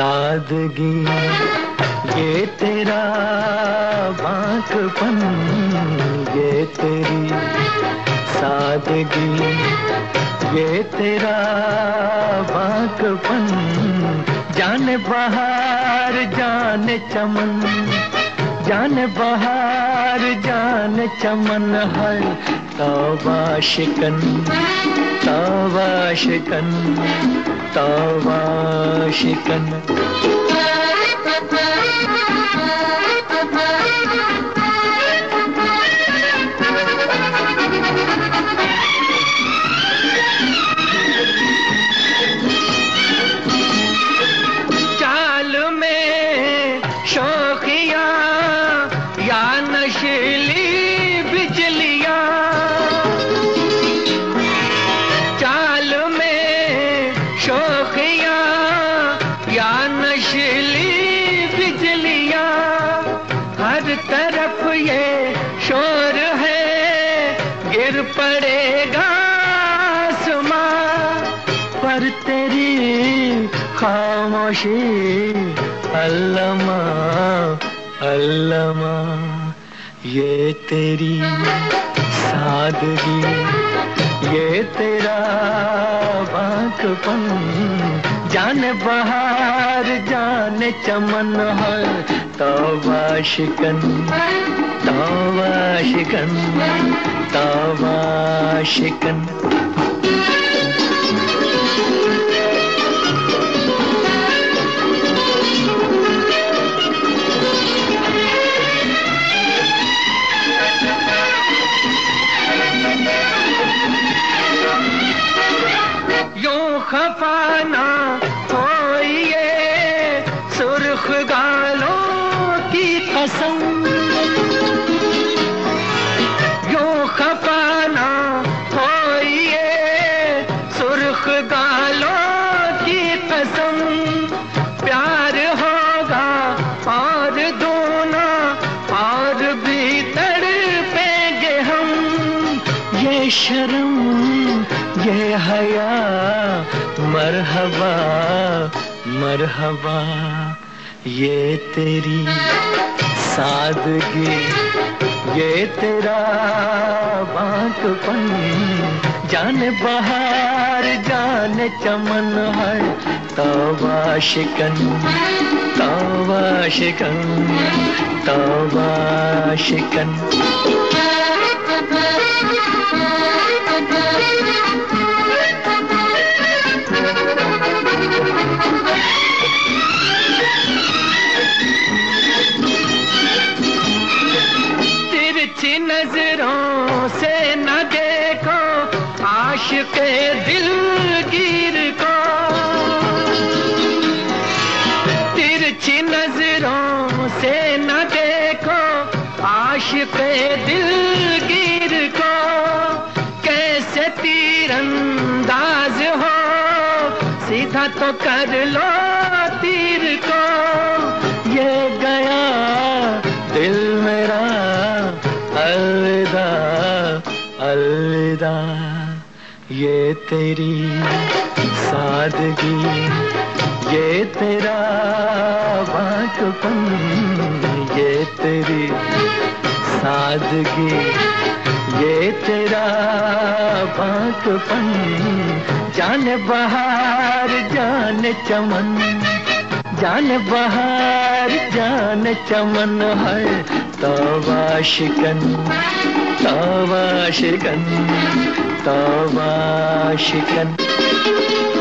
सादगी ये तेरा बांकपन, ये तेरी सादगी ये तेरा बांकपन, जाने बहार जाने चमन, जाने बहार जाने चमन है। तौबा शिकन तौबा शिकन तौबा शिकन। चाल में शौकिया या नशीली बिजलियां, चाल में शौकिया या नशीली बिजलियां, हर तरफ ये शोर है गिर पड़ेगा आसमां, पर तेरी खामोशी अल्लमा अल्लमा, ये तेरी सादगी ये तेरा बांकपन, जाने बहार जाने चमन है। तौबा शिकन तौबा शिकन तौबा शिकन। खफाना हो ये सुर्ख गालों की कसम, यूं खफाना हो ये सुर्ख गालों की कसम, प्यार होगा और दूना और भी तड़पेंगे हम, ये शर्म ये हया मरहबा मरहबा, ये तेरी सादगी ये तेरा बांकपन, जाने बहार जाने चमन है। तौबा शिकन तौबा शिकन तौबा शिकन। तिरछी नजरों से न देखो आशिक़े दिलगीर को, तिरछी नजरों से न देखो आशिक़े दिलगीर को, कैसे तीरंदाज हो सीधा तो कर लो तीर को, ये गया दिल मेरा अलविदा अलविदा, ये तेरी सादगी ये तेरा बांकपन, ये तेरी सादगी ये तेरा बांकपन, जाने बहार जाने चमन, जाने बहार जाने चमन है। तौबा शिकन तौबा शिकन तौबा शिकन।